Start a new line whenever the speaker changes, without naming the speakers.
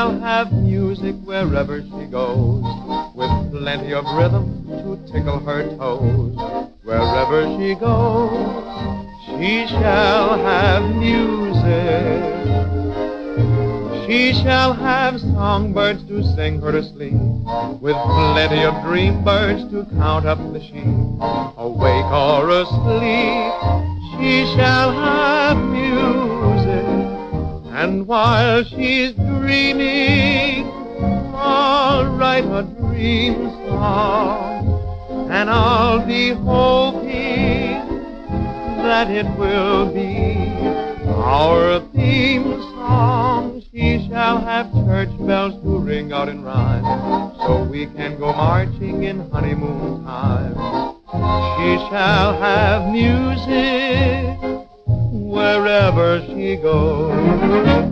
shall have music wherever she goes, with plenty of rhythm to tickle her toes. Wherever she goes, she shall have music. She shall have songbirds to sing her to sleep, with plenty of dream birds to count up the sheep. Awake or asleep, she shall have music. And while she's dreaming, I'll write a dream song, and I'll be hoping that it will be our theme song. She shall have church bells to ring out in rhyme, so we can go marching in honeymoon time. She shall have music wherever she goes.